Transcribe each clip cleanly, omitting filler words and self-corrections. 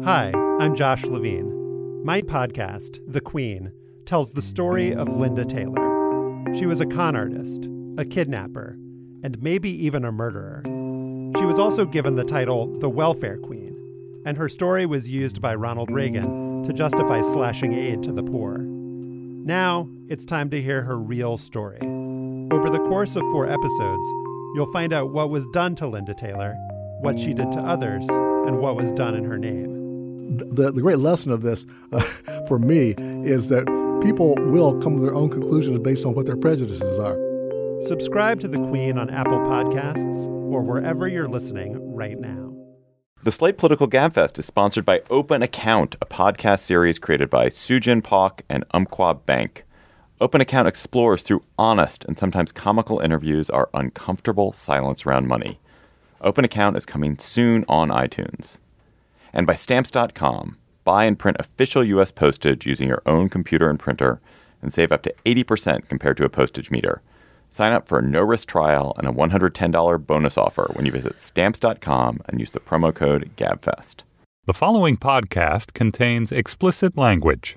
Hi, I'm Josh Levine. My podcast, The Queen, tells the story of Linda Taylor. She was a con artist, a kidnapper, and maybe even a murderer. She was also given the title the Welfare Queen, and her story was used by Ronald Reagan to justify slashing aid to the poor. Now, it's time to hear her real story. Over the course of 4 episodes, you'll find out what was done to Linda Taylor, what she did to others, and what was done in her name. The great lesson of this, for me, is that people will come to their own conclusions based on what their prejudices are. Subscribe to The Queen on Apple Podcasts or wherever you're listening right now. The Slate Political Gabfest is sponsored by Open Account, a podcast series created by Sujin Pak and Umpqua Bank. Open Account explores through honest and sometimes comical interviews our uncomfortable silence around money. Open Account is coming soon on iTunes. And by Stamps.com. Buy and print official U.S. postage using your own computer and printer and save up to 80% compared to a postage meter. Sign up for a no-risk trial and a $110 bonus offer when you visit Stamps.com and use the promo code GABFEST. The following podcast contains explicit language.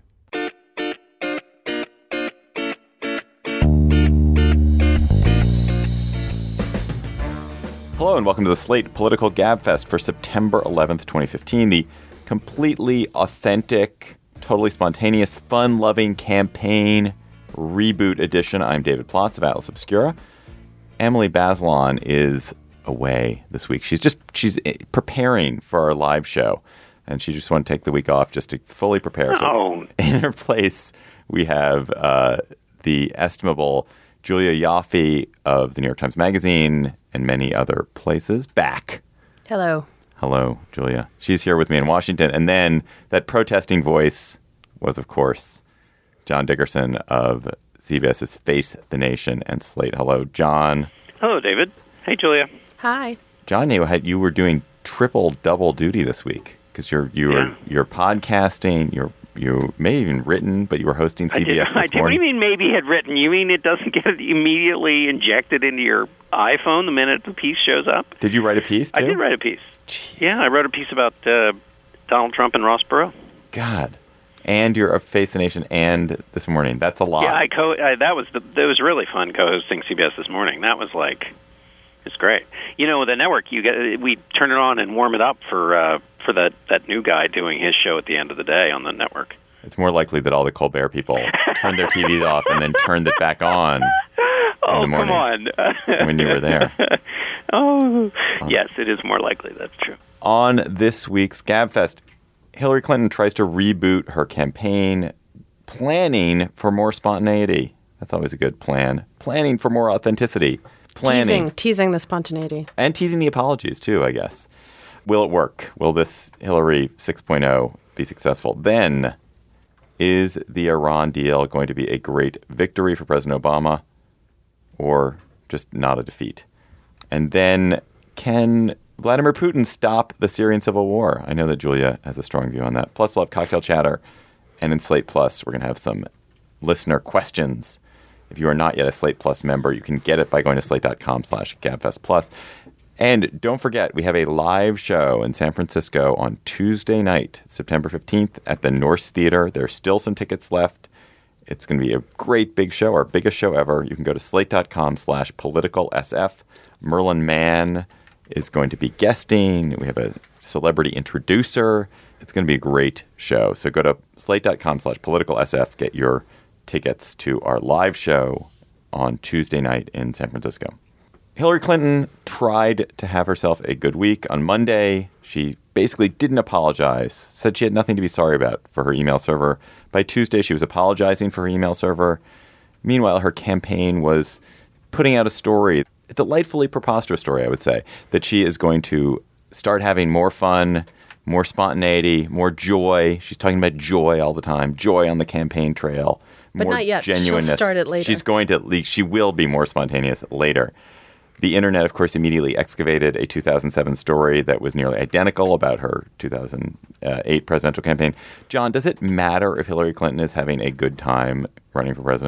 Hello and welcome to the Slate Political Gabfest for September 11th, 2015, the completely authentic, totally spontaneous, fun-loving campaign reboot edition. I'm David Plotz of Atlas Obscura. Emily Bazelon is away this week. She's preparing for our live show, and she just wanted to take the week off just to fully prepare. So in her place, we have the estimable Julia Yaffe of the New York Times Magazine and many other places back. Hello. Hello, Julia. She's here with me in Washington. And then that protesting voice was, of course, John Dickerson of CBS's Face the Nation and Slate. Hello, John. Hello, David. Hey, Julia. Hi. John, you were doing double duty this week because you're podcasting. You may have even written, but you were hosting CBS this morning. What do you mean maybe had written? You mean it doesn't get immediately injected into your iPhone the minute the piece shows up? Did you write a piece, too? I did write a piece. Jeez. Yeah, I wrote a piece about Donald Trump and Ross Perot. God. And you're a Face the Nation and This Morning. That's a lot. Yeah, that was really fun co-hosting CBS This Morning. That was it's great. You know, the network, we turn it on and warm it up for that new guy doing his show at the end of the day on the network. It's more likely that all the Colbert people turned their TVs off and then turned it back on in the morning. Come on. When you were there. Yes, it is more likely. That's true. On this week's Gabfest, Hillary Clinton tries to reboot her campaign, planning for more spontaneity. That's always a good plan. Planning for more authenticity. Teasing the spontaneity. And teasing the apologies, too, I guess. Will it work? Will this Hillary 6.0 be successful? Then, is the Iran deal going to be a great victory for President Obama or just not a defeat? And then, can Vladimir Putin stop the Syrian civil war? I know that Julia has a strong view on that. Plus, we'll have Cocktail Chatter. And in Slate Plus, we're going to have some listener questions. If you are not yet a Slate Plus member, you can get it by going to slate.com/GabFestPlus. And don't forget, we have a live show in San Francisco on Tuesday night, September 15th at the Norse Theater. There's still some tickets left. It's going to be a great big show, our biggest show ever. You can go to slate.com/politicalsf. Merlin Mann is going to be guesting. We have a celebrity introducer. It's going to be a great show. So go to slate.com/politicalsf. Get your tickets to our live show on Tuesday night in San Francisco. Hillary Clinton tried to have herself a good week. On Monday, she basically didn't apologize, said she had nothing to be sorry about for her email server. By Tuesday, she was apologizing for her email server. Meanwhile, her campaign was putting out a story, a delightfully preposterous story, I would say, that she is going to start having more fun, more spontaneity, more joy. She's talking about joy all the time, joy on the campaign trail. But more not yet. Genuineness. She'll start it later. She will be more spontaneous later. The internet, of course, immediately excavated a 2007 story that was nearly identical about her 2008 presidential campaign. John, does it matter if Hillary Clinton is having a good time running for president?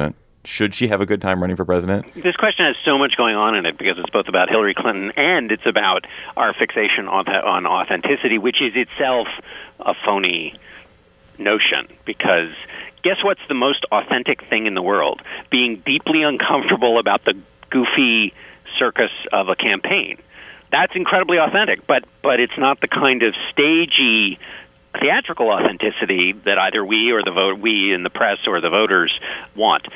Should she have a good time running for president? This question has so much going on in it because it's both about Hillary Clinton and it's about our fixation on authenticity, which is itself a phony notion. Because guess what's the most authentic thing in the world? Being deeply uncomfortable about the goofy circus of a campaign. That's incredibly authentic, but it's not the kind of stagey theatrical authenticity that either we or we in the press or the voters want.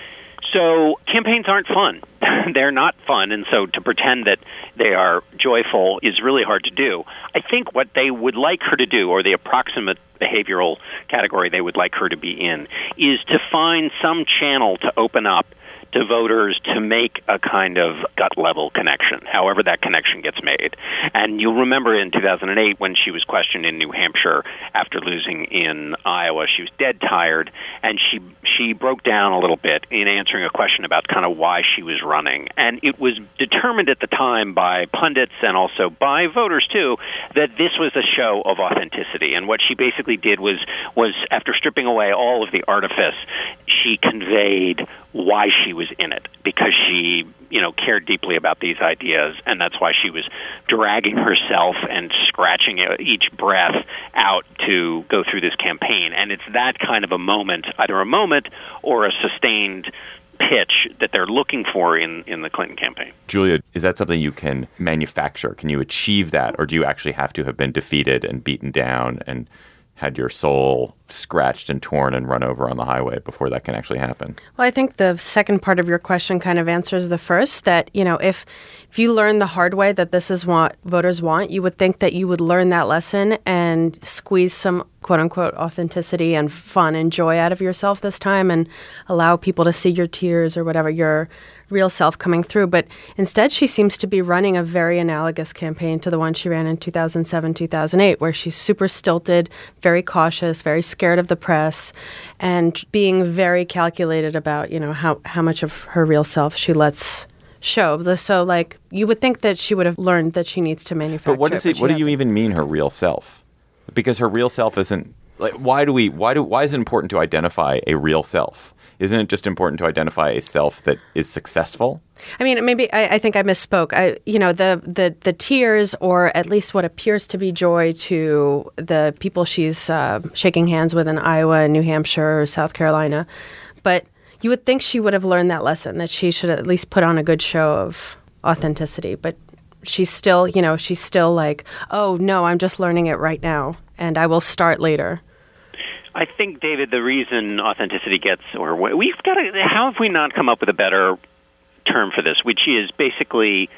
So campaigns aren't fun. They're not fun, and so to pretend that they are joyful is really hard to do. I think what they would like her to do, or the approximate behavioral category they would like her to be in, is to find some channel to open up to voters to make a kind of gut-level connection, however that connection gets made. And you'll remember in 2008 when she was questioned in New Hampshire after losing in Iowa, she was dead tired, and she broke down a little bit in answering a question about kind of why she was running. And it was determined at the time by pundits and also by voters, too, that this was a show of authenticity. And what she basically did was after stripping away all of the artifice, she conveyed why she was in it, because she, cared deeply about these ideas, and that's why she was dragging herself and scratching each breath out to go through this campaign. And it's that kind of a moment, either a moment or a sustained pitch that they're looking for in the Clinton campaign. Julia, is that something you can manufacture? Can you achieve that, or do you actually have to have been defeated and beaten down and had your soul scratched and torn and run over on the highway before that can actually happen? Well, I think the second part of your question kind of answers the first, that, if you learn the hard way that this is what voters want, you would think that you would learn that lesson and squeeze some quote-unquote authenticity and fun and joy out of yourself this time and allow people to see your tears or whatever, your real self coming through. But instead, she seems to be running a very analogous campaign to the one she ran in 2007, 2008, where she's super stilted, very cautious, very scared of the press, and being very calculated about, how much of her real self she lets show. So, you would think that she would have learned that she needs to manufacture. But what do you even mean, her real self? Because her real self isn't why is it important to identify a real self? Isn't it just important to identify a self that is successful? I mean, maybe I think I misspoke. The tears, or at least what appears to be joy to the people she's shaking hands with in Iowa, New Hampshire, South Carolina. But you would think she would have learned that lesson, that she should at least put on a good show of authenticity. But she's still, like, oh, no, I'm just learning it right now, and I will start later. I think, David, the reason authenticity gets, or we've got to, how have we not come up with a better term for this, which is basically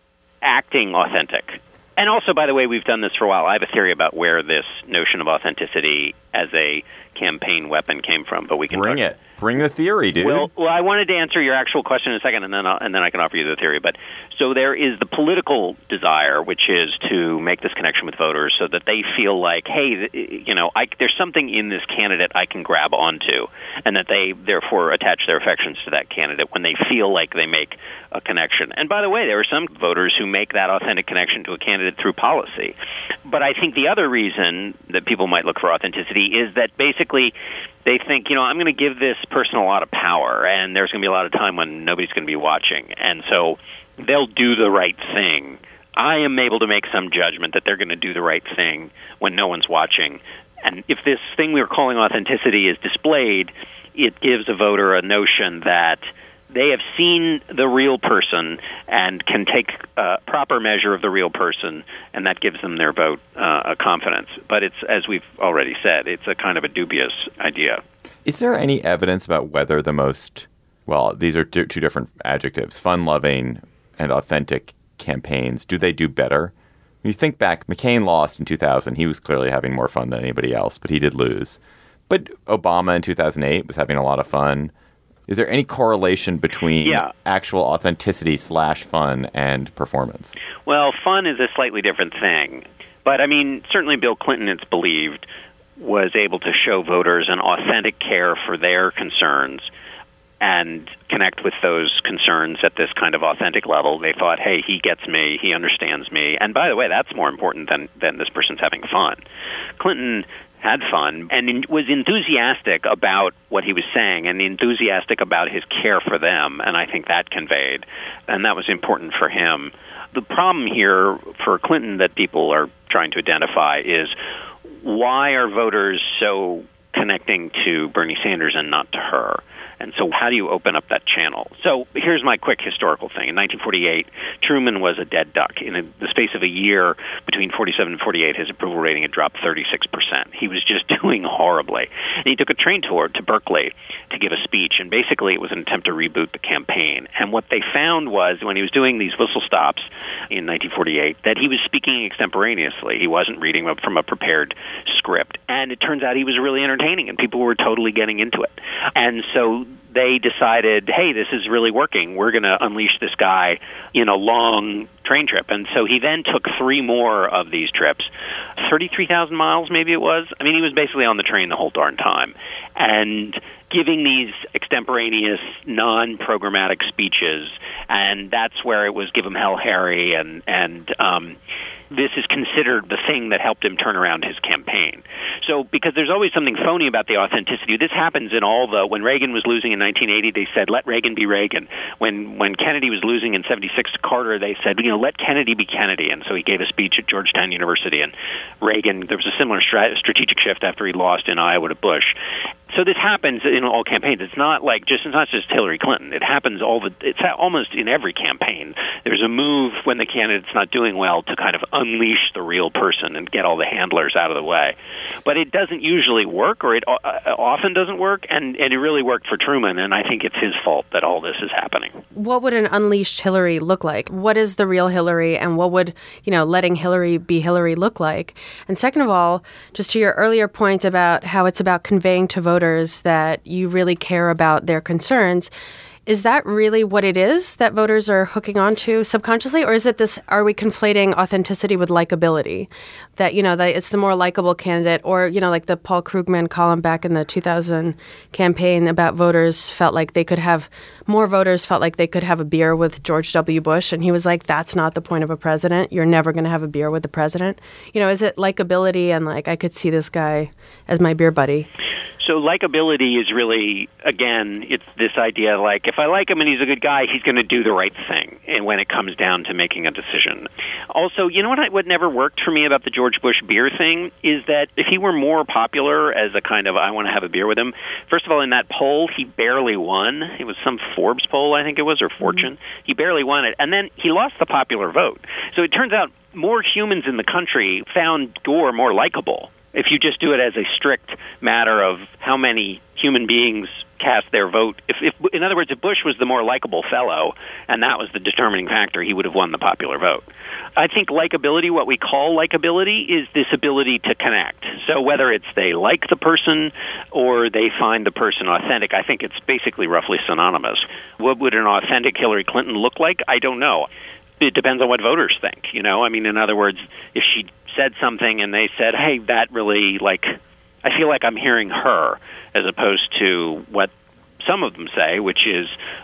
acting authentic. And also, by the way, we've done this for a while. I have a theory about where this notion of authenticity as a campaign weapon came from, but we can bring it. Bring the theory, dude. Well, I wanted to answer your actual question in a second, and then I can offer you the theory. But so there is the political desire, which is to make this connection with voters, so that they feel like, hey, there's something in this candidate I can grab onto, and that they therefore attach their affections to that candidate when they feel like they make a connection. And by the way, there are some voters who make that authentic connection to a candidate through policy. But I think the other reason that people might look for authenticity is that basically they think, I'm going to give this person a lot of power, and there's going to be a lot of time when nobody's going to be watching. And so they'll do the right thing. I am able to make some judgment that they're going to do the right thing when no one's watching. And if this thing we're calling authenticity is displayed, it gives a voter a notion that they have seen the real person and can take proper measure of the real person, and that gives them their vote a confidence. But it's, as we've already said, it's a kind of a dubious idea. Is there any evidence about whether the most, these are two different adjectives, fun-loving and authentic campaigns, do they do better? When you think back, McCain lost in 2000. He was clearly having more fun than anybody else, but he did lose. But Obama in 2008 was having a lot of fun. Is there any correlation between actual authenticity / fun and performance? Well, fun is a slightly different thing. But, certainly Bill Clinton, it's believed, was able to show voters an authentic care for their concerns and connect with those concerns at this kind of authentic level. They thought, hey, he gets me, he understands me. And by the way, that's more important than this person's having fun. Clinton had fun, and was enthusiastic about what he was saying and enthusiastic about his care for them, and I think that conveyed, and that was important for him. The problem here for Clinton that people are trying to identify is why are voters so connecting to Bernie Sanders and not to her? And so how do you open up that channel? So here's my quick historical thing. In 1948, Truman was a dead duck. In the space of a year between 47 and 48, his approval rating had dropped 36%. He was just doing horribly. And he took a train tour to Berkeley to give a speech, and basically it was an attempt to reboot the campaign. And what they found was when he was doing these whistle stops in 1948 that he was speaking extemporaneously. He wasn't reading from a prepared script. And it turns out he was really entertaining, and people were totally getting into it. And so they decided, hey, this is really working. We're going to unleash this guy in a long train trip. And so he then took 3 more of these trips, 33,000 miles maybe it was. I mean, he was basically on the train the whole darn time. And giving these extemporaneous, non-programmatic speeches, and that's where it was give 'em hell, Harry, and this is considered the thing that helped him turn around his campaign. So, because there's always something phony about the authenticity. This happens in all the, when Reagan was losing in 1980, they said, let Reagan be Reagan. When Kennedy was losing in 76 to Carter, they said, let Kennedy be Kennedy. And so he gave a speech at Georgetown University, and Reagan, there was a similar strategic shift after he lost in Iowa to Bush. So this happens in all campaigns. It's not just Hillary Clinton. It happens it's almost in every campaign. There's a move when the candidate's not doing well to kind of unleash the real person and get all the handlers out of the way. But it doesn't usually work, or it often doesn't work, and it really worked for Truman, and I think it's his fault that all this is happening. What would an unleashed Hillary look like? What is the real Hillary, and what would, letting Hillary be Hillary look like? And second of all, just to your earlier point about how it's about conveying to voters that you really care about their concerns, is that really what it is that voters are hooking onto subconsciously? Or is it this, are we conflating authenticity with likability? That, that it's the more likable candidate, or, like the Paul Krugman column back in the 2000 campaign about voters felt like they could have a beer with George W. Bush. And he was like, that's not the point of a president. You're never going to have a beer with the president. Is it likability and I could see this guy as my beer buddy? So likability is really, again, it's this idea if I like him and he's a good guy, he's going to do the right thing. And when it comes down to making a decision. Also, what never worked for me about the George Bush beer thing is that if he were more popular as a kind of, I want to have a beer with him, first of all, in that poll, he barely won. It was some Forbes poll, I think it was, or Fortune. Mm-hmm. He barely won it. And then he lost the popular vote. So it turns out more humans in the country found Gore more likable. If you just do it as a strict matter of how many human beings cast their vote, if in other words, if Bush was the more likable fellow, and that was the determining factor, he would have won the popular vote. I think likability, what we call likability, is this ability to connect. So whether it's they like the person or they find the person authentic, I think it's basically roughly synonymous. What would an authentic Hillary Clinton look like? I don't know. It depends on what voters think, in other words, if she said something and they said, hey, that really, I feel like I'm hearing her, as opposed to what some of them say, which is,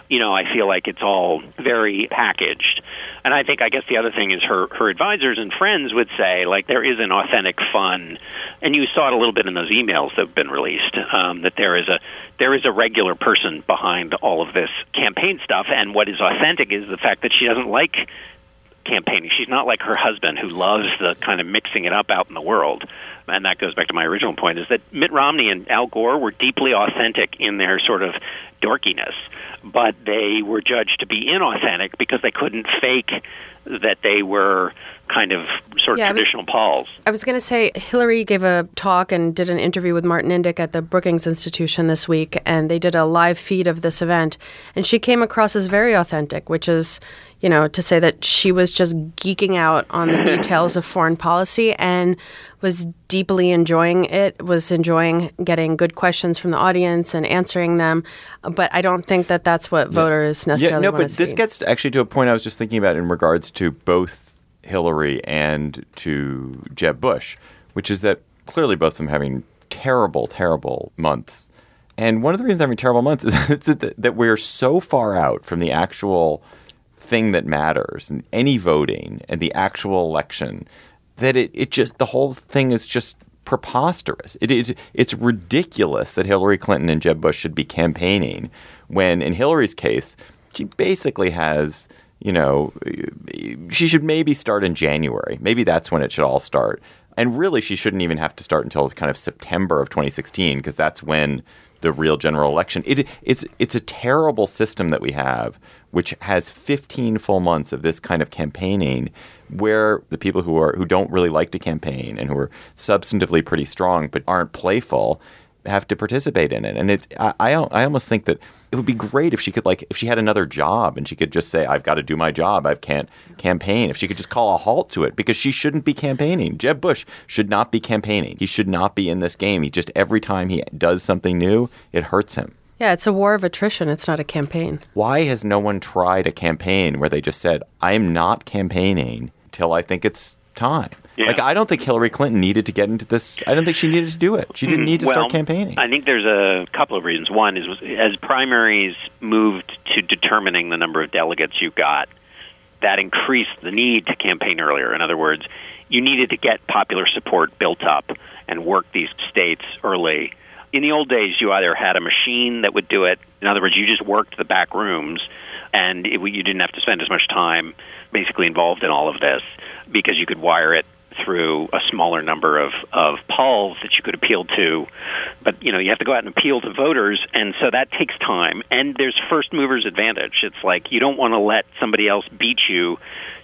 I feel like it's all very packaged. And I guess the other thing is her advisors and friends would say, there is an authentic fun, and you saw it a little bit in those emails that have been released, that there is a regular person behind all of this campaign stuff, and what is authentic is the fact that she doesn't like campaigning. She's not like her husband, who loves the kind of mixing it up out in the world. And that goes back to my original point, is that Mitt Romney and Al Gore were deeply authentic in their sort of dorkiness, but they were judged to be inauthentic because they couldn't fake that they were kind of sort of traditional Pauls. I was going to say, Hillary gave a talk and did an interview with Martin Indyk at the Brookings Institution this week, and they did a live feed of this event. And she came across as very authentic, which is, to say that she was just geeking out on the details of foreign policy and was deeply enjoying it, was enjoying getting good questions from the audience and answering them. But I don't think that that's what voters necessarily want to see. This gets actually to a point I was just thinking about in regards to both Hillary and to Jeb Bush, which is that clearly both of them having terrible, terrible months. And one of the reasons having terrible months is that we're so far out from the actual thing that matters in any voting and the actual election that it just, the whole thing is just preposterous. It's ridiculous that Hillary Clinton and Jeb Bush should be campaigning when, in Hillary's case, she basically has, she should maybe start in January. Maybe that's when it should all start. And really, she shouldn't even have to start until kind of September of 2016, because that's when the real general election. It's a terrible system that we have, which has 15 full months of this kind of campaigning, where the people who don't really like to campaign and who are substantively pretty strong but aren't playful have to participate in it. And I almost think that it would be great if she could, if she had another job and she could just say, I've got to do my job, I can't campaign. If she could just call a halt to it, because she shouldn't be campaigning. Jeb Bush should not be campaigning. He should not be in this game. He just, every time he does something new, it hurts him. Yeah, it's a war of attrition. It's not a campaign. Why has no one tried a campaign where they just said, I'm not campaigning till I think it's time? Yeah. I don't think Hillary Clinton needed to get into this. I don't think she needed to do it. She didn't need to start campaigning. I think there's a couple of reasons. One is, as primaries moved to determining the number of delegates you got, that increased the need to campaign earlier. In other words, you needed to get popular support built up and work these states early. In the old days, you either had a machine that would do it. In other words, you just worked the back rooms, and you didn't have to spend as much time basically involved in all of this, because you could wire it through a smaller number of polls that you could appeal to. But, you have to go out and appeal to voters, and so that takes time. And there's first mover's advantage. It's like you don't want to let somebody else beat you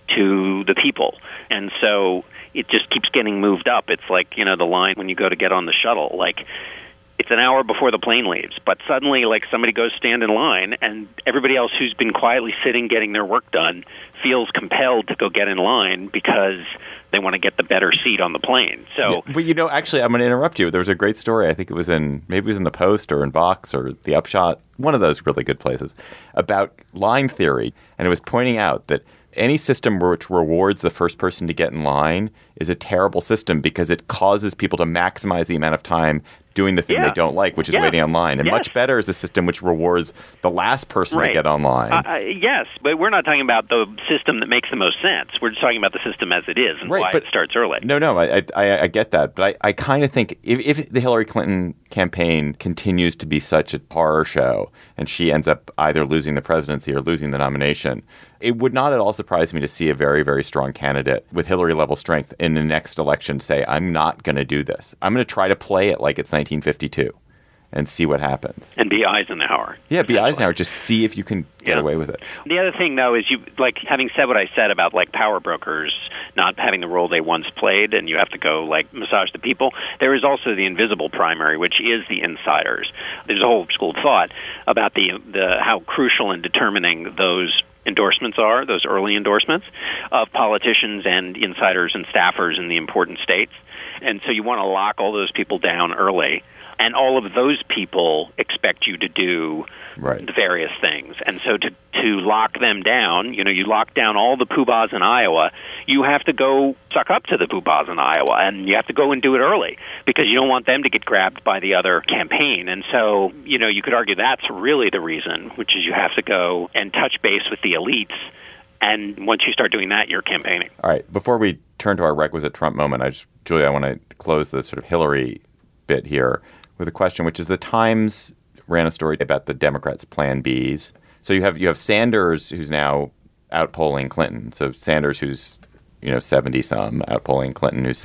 to the people. And so it just keeps getting moved up. It's like, the line when you go to get on the shuttle. It's an hour before the plane leaves, but suddenly, somebody goes stand in line, and everybody else who's been quietly sitting getting their work done feels compelled to go get in line because they want to get the better seat on the plane. So, yeah, but actually, I'm going to interrupt you. There was a great story. I think it was in the Post or in Vox or the Upshot, one of those really good places, about line theory, and it was pointing out that any system which rewards the first person to get in line is a terrible system, because it causes people to maximize the amount of time doing the thing they don't like, which is waiting online. And much better is a system which rewards the last person to get online. Yes, but we're not talking about the system that makes the most sense. We're just talking about the system as it is and why it starts early. No, I get that. But I kind of think if the Hillary Clinton campaign continues to be such a horror show and she ends up either losing the presidency or losing the nomination, it would not at all surprise me to see a very, very strong candidate with Hillary-level strength in the next election say, I'm not going to do this. I'm going to try to play it like it's 1952 and see what happens. And be Eisenhower. Yeah, be Eisenhower. Just see if you can get away with it. The other thing, though, is having said what I said about power brokers not having the role they once played, and you have to go massage the people. There is also the invisible primary, which is the insiders. There's a whole school of thought about the how crucial in determining those endorsements are, those early endorsements of politicians and insiders and staffers in the important states. And so you want to lock all those people down early. And all of those people expect you to do the various things. And so to lock them down, you lock down all the poobahs in Iowa, you have to go suck up to the poobahs in Iowa, and you have to go and do it early because you don't want them to get grabbed by the other campaign. And so, you could argue that's really the reason, which is you have to go and touch base with the elites. And once you start doing that, you're campaigning. All right. Before we turn to our requisite Trump moment, Julia, I want to close the sort of Hillary bit here with a question, which is the Times ran a story about the Democrats' Plan Bs. So you have Sanders, who's now outpolling Clinton. So Sanders, who's 70-some, outpolling Clinton, who's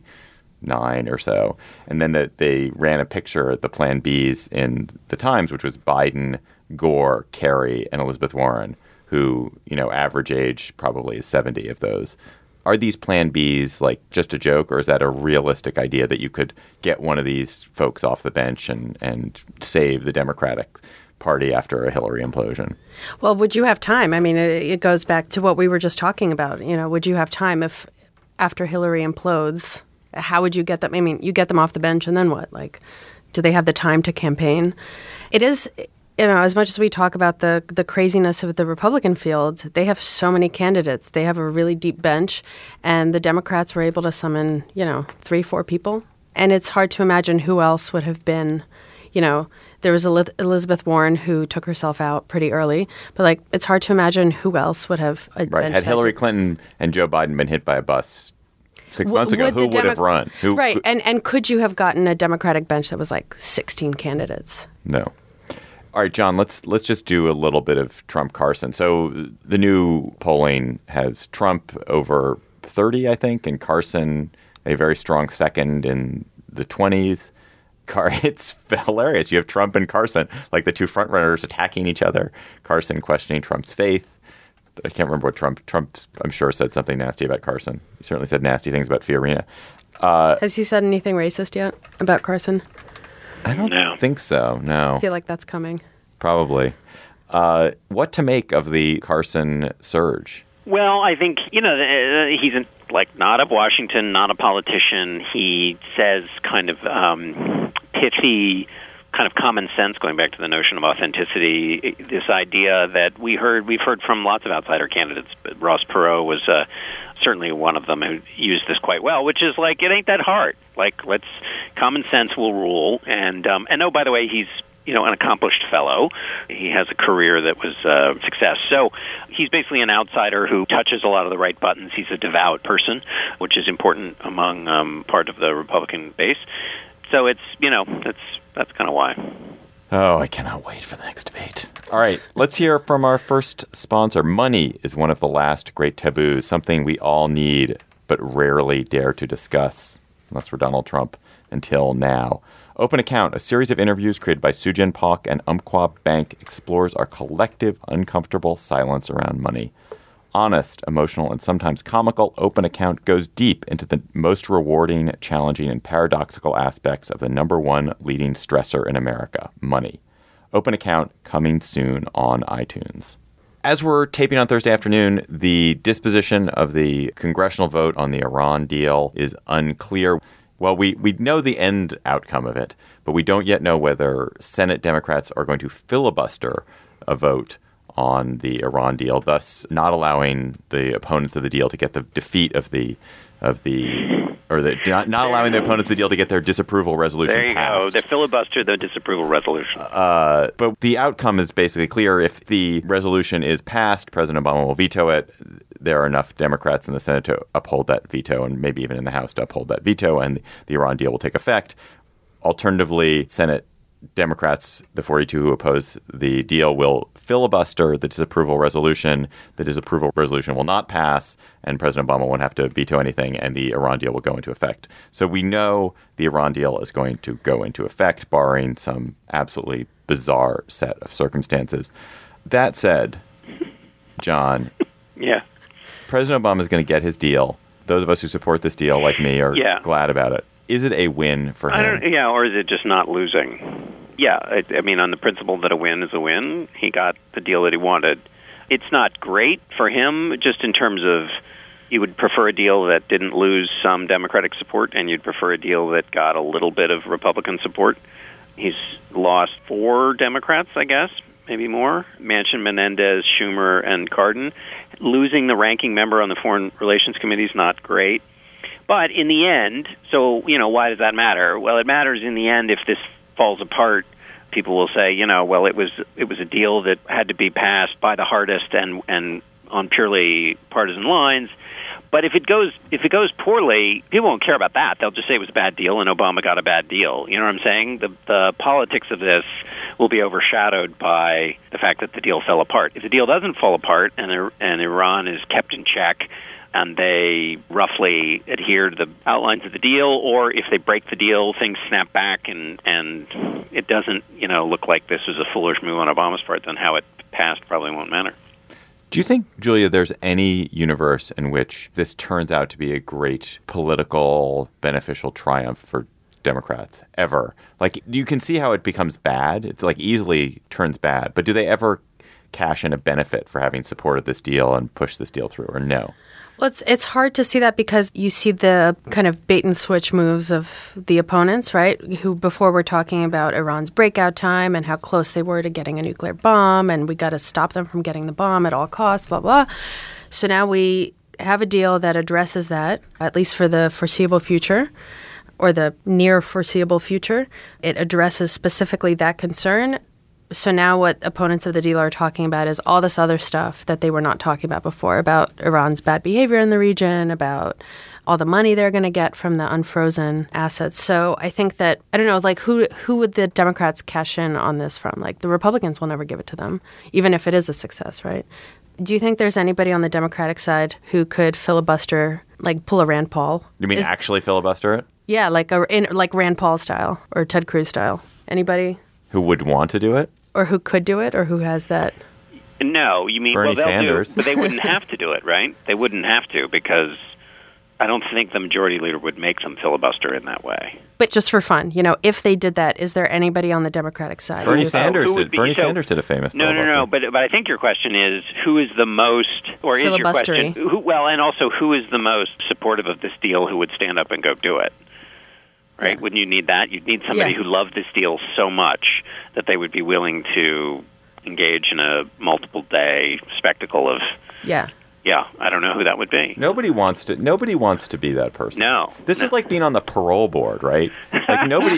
69 or so. And then they ran a picture of the Plan Bs in the Times, which was Biden, Gore, Kerry, and Elizabeth Warren, who average age probably is 70 of those. Are these Plan Bs just a joke, or is that a realistic idea that you could get one of these folks off the bench and save the Democratic Party after a Hillary implosion? Well, would you have time? I mean, it goes back to what we were just talking about. Would you have time if after Hillary implodes? How would you get them? I mean, you get them off the bench and then what? Do they have the time to campaign? It is... as much as we talk about the craziness of the Republican field, they have so many candidates. They have a really deep bench, and the Democrats were able to summon, 3-4 people. And it's hard to imagine who else would have been, there was Elizabeth Warren who took herself out pretty early, but it's hard to imagine who else would have. Right. Had Hillary Clinton and Joe Biden been hit by a bus 6 months ago, who would have run? Right. And could you have gotten a Democratic bench that was like 16 candidates? No. All right, John, let's just do a little bit of Trump-Carson. So the new polling has Trump over 30, I think, and Carson a very strong second in the 20s. It's hilarious. You have Trump and Carson, like the two frontrunners attacking each other. Carson questioning Trump's faith. I can't remember what Trump, I'm sure, said something nasty about Carson. He certainly said nasty things about Fiorina. Has he said anything racist yet about Carson? I don't think so, no. I feel like that's coming. Probably. What to make of the Carson surge? Well, I think, he's not of Washington, not a politician. He says kind of pithy, kind of common sense, going back to the notion of authenticity, this idea that we've heard from lots of outsider candidates, but Ross Perot was certainly one of them who used this quite well, which is like, it ain't that hard. Like, common sense will rule. And oh, by the way, he's an accomplished fellow. He has a career that was a success. So he's basically an outsider who touches a lot of the right buttons. He's a devout person, which is important among part of the Republican base. So it's, that's kind of why. Oh, I cannot wait for the next debate. All right, let's hear from our first sponsor. Money is one of the last great taboos, something we all need but rarely dare to discuss, unless we're Donald Trump, until now. Open Account, a series of interviews created by Sujin Pak and Umpqua Bank, explores our collective, uncomfortable silence around money. Honest, emotional, and sometimes comical, Open Account goes deep into the most rewarding, challenging, and paradoxical aspects of the number one leading stressor in America, money. Open Account coming soon on iTunes. As we're taping on Thursday afternoon, the disposition of the congressional vote on the Iran deal is unclear. Well, we know the end outcome of it, but we don't yet know whether Senate Democrats are going to filibuster a vote on the Iran deal, thus not allowing the opponents of the deal to get the defeat not allowing the opponents of the deal to get their disapproval resolution passed. There you go. They filibuster the disapproval resolution. But the outcome is basically clear. If the resolution is passed, President Obama will veto it. There are enough Democrats in the Senate to uphold that veto, and maybe even in the House to uphold that veto, and the Iran deal will take effect. Alternatively, Senate Democrats, the 42 who oppose the deal, will filibuster the disapproval resolution. The disapproval resolution will not pass, and President Obama won't have to veto anything, and the Iran deal will go into effect. So we know the Iran deal is going to go into effect, barring some absolutely bizarre set of circumstances. That said, John, yeah, President Obama is going to get his deal. Those of us who support this deal, like me, are glad about it. Is it a win for him? Or is it just not losing? Yeah, I mean, on the principle that a win is a win, he got the deal that he wanted. It's not great for him, just in terms of you would prefer a deal that didn't lose some Democratic support, and you'd prefer a deal that got a little bit of Republican support. He's lost 4 Democrats, I guess, maybe more. Manchin, Menendez, Schumer, and Cardin. Losing the ranking member on the Foreign Relations Committee is not great. But in the end, so, why does that matter? Well, it matters in the end if this falls apart. People will say, well, it was a deal that had to be passed by the hardest and on purely partisan lines. But if it goes poorly, people won't care about that. They'll just say it was a bad deal and Obama got a bad deal. You know what I'm saying? The politics of this will be overshadowed by the fact that the deal fell apart. If the deal doesn't fall apart and Iran is kept in check and they roughly adhere to the outlines of the deal, or if they break the deal, things snap back and it doesn't, look like this was a foolish move on Obama's part, then how it passed probably won't matter. Do you think, Julia, there's any universe in which this turns out to be a great political beneficial triumph for Democrats ever? Like, you can see how it becomes bad. It's like easily turns bad. But do they ever cash in a benefit for having supported this deal and pushed this deal through, or no? Well, it's hard to see that because you see the kind of bait and switch moves of the opponents, right? Who before were talking about Iran's breakout time and how close they were to getting a nuclear bomb, and we got to stop them from getting the bomb at all costs, blah, blah. So now we have a deal that addresses that, at least for the foreseeable future, or the near foreseeable future. It addresses specifically that concern. So now what opponents of the deal are talking about is all this other stuff that they were not talking about before, about Iran's bad behavior in the region, about all the money they're going to get from the unfrozen assets. So I think that, I don't know, like who would the Democrats cash in on this from? Like the Republicans will never give it to them, even if it is a success, right? Do you think there's anybody on the Democratic side who could filibuster, like pull a Rand Paul? You mean actually filibuster it? Yeah, like Rand Paul style or Ted Cruz style. Anybody? Who would want to do it? Or who could do it or who has that? No, you mean, Bernie they'll Sanders. do, but they wouldn't have to do it, right? They wouldn't have to because I don't think the majority leader would make them filibuster in that way. But just for fun, if they did that, is there anybody on the Democratic side? Bernie Sanders who would did. be- Bernie so- Sanders did a famous No, filibuster. but I think your question is who is the most, or is your question, Filibustery. and also who is the most supportive of this deal who would stand up and go do it? Right? Yeah. Wouldn't you need that? You'd need somebody Yeah. who loved this deal so much that they would be willing to engage in a multiple-day spectacle of, Yeah. I don't know who that would be. Nobody wants to be that person. No. This is like being on the parole board, right? Like nobody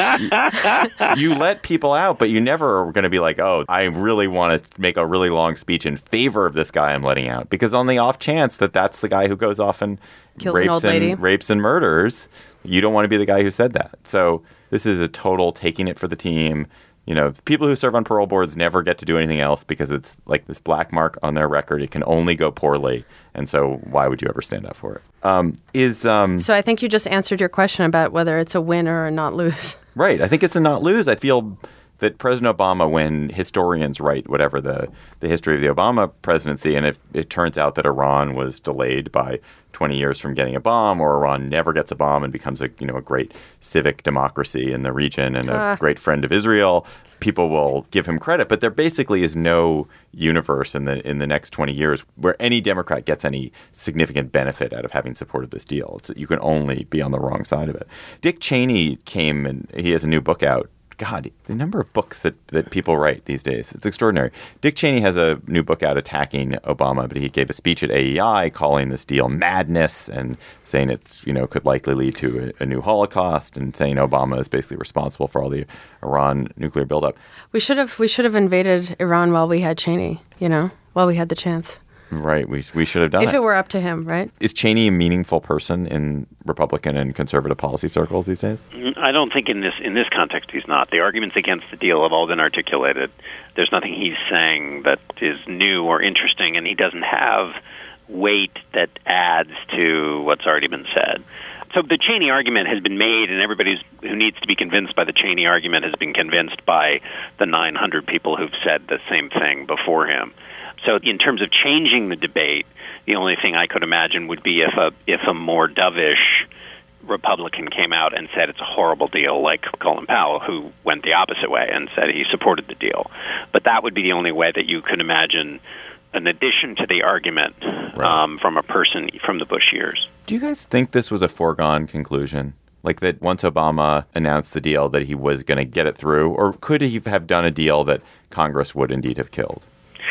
you let people out, but you never are going to be like, "Oh, I really want to make a really long speech in favor of this guy I'm letting out." Because on the off chance that that's the guy who goes off and Kills an old lady. rapes and murders, you don't want to be the guy who said that. So, this is a total taking it for the team. People who serve on parole boards never get to do anything else because it's like this black mark on their record. It can only go poorly. And so why would you ever stand up for it? So I think you just answered your question about whether it's a win or a not lose. Right. I think it's a not lose. I feel that President Obama, when historians write whatever the history of the Obama presidency, and if it turns out that Iran was delayed by 20 years from getting a bomb, or Iran never gets a bomb and becomes a great civic democracy in the region and a great friend of Israel, people will give him credit. But there basically is no universe in the next 20 years where any Democrat gets any significant benefit out of having supported this deal. You can only be on the wrong side of it. Dick Cheney came and he has a new book out. God, the number of books that people write these days, it's extraordinary. Dick Cheney has a new book out attacking Obama, but he gave a speech at AEI calling this deal madness and saying it's, could likely lead to a new Holocaust and saying Obama is basically responsible for all the Iran nuclear buildup. We should have invaded Iran while we had Cheney, while we had the chance. Right. We should have done it. If it were up to him, right? Is Cheney a meaningful person in Republican and conservative policy circles these days? I don't think in this context he's not. The arguments against the deal have all been articulated. There's nothing he's saying that is new or interesting, and he doesn't have weight that adds to what's already been said. So the Cheney argument has been made, and everybody who needs to be convinced by the Cheney argument has been convinced by the 900 people who've said the same thing before him. So in terms of changing the debate, the only thing I could imagine would be if a more dovish Republican came out and said it's a horrible deal, like Colin Powell, who went the opposite way and said he supported the deal. But that would be the only way that you could imagine an addition to the argument from a person from the Bush years. Do you guys think this was a foregone conclusion? Like that once Obama announced the deal that he was going to get it through? Or could he have done a deal that Congress would indeed have killed?